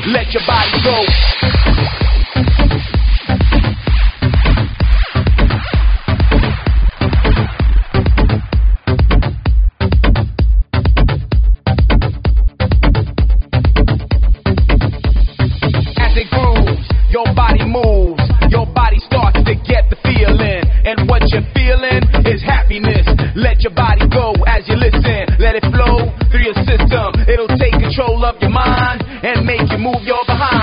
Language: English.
let your body go. Your body moves, your body starts to get the feeling, and what you're feeling is happiness. Let your body go as you listen, let it flow through your system. It'll take control of your mind and make you move your behind.